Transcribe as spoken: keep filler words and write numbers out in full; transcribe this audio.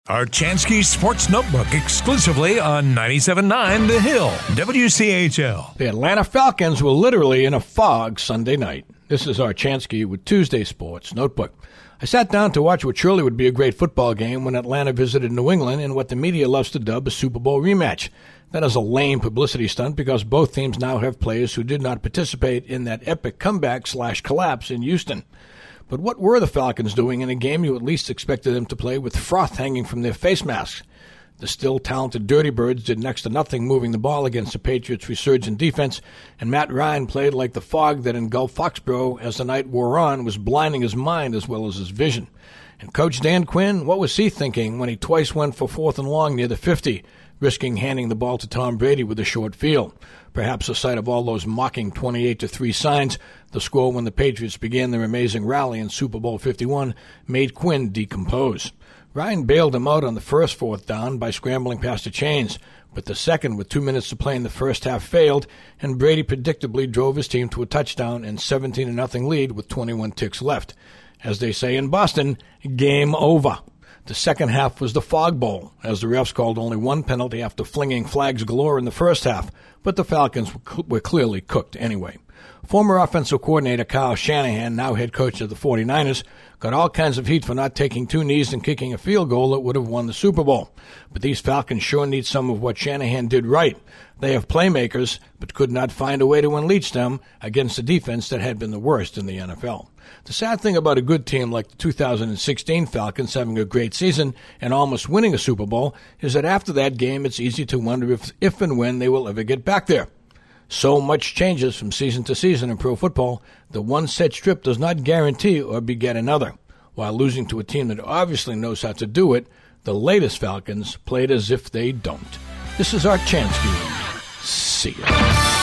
Archansky Sports Notebook exclusively on ninety-seven point nine The Hill, W C H L. The Atlanta Falcons were literally in a fog Sunday night. This is Archansky with Tuesday Sports Notebook. I sat down to watch what surely would be a great football game when Atlanta visited New England in what the media loves to dub a Super Bowl rematch. That is a lame publicity stunt because both teams now have players who did not participate in that epic comeback slash collapse in Houston. But what were the Falcons doing in a game you at least expected them to play with froth hanging from their face masks? The still talented Dirty Birds did next to nothing moving the ball against the Patriots' resurgent defense, and Matt Ryan played like the fog that engulfed Foxborough as the night wore on was blinding his mind as well as his vision. And Coach Dan Quinn, what was he thinking when he twice went for fourth and long near the fifty, risking handing the ball to Tom Brady with a short field? Perhaps the sight of all those mocking twenty-eight to three signs, the score when the Patriots began their amazing rally in Super Bowl fifty-one, made Quinn decompose. Ryan bailed him out on the first fourth down by scrambling past the chains, but the second, with two minutes to play in the first half, failed, and Brady predictably drove his team to a touchdown and seventeen to nothing lead with twenty-one ticks left. As they say in Boston, game over. The second half was the Fog Bowl, as the refs called only one penalty after flinging flags galore in the first half, but the Falcons were clearly cooked anyway. Former offensive coordinator Kyle Shanahan, now head coach of the forty-niners, got all kinds of heat for not taking two knees and kicking a field goal that would have won the Super Bowl. But these Falcons sure need some of what Shanahan did right. They have playmakers, but could not find a way to unleash them against a defense that had been the worst in the N F L. The sad thing about a good team like the two thousand sixteen Falcons having a great season and almost winning a Super Bowl is that after that game it's easy to wonder if, if and when they will ever get back there. So much changes from season to season in pro football that one set strip does not guarantee or beget another. While losing to a team that obviously knows how to do it, the latest Falcons played as if they don't. This is Archansky. See ya.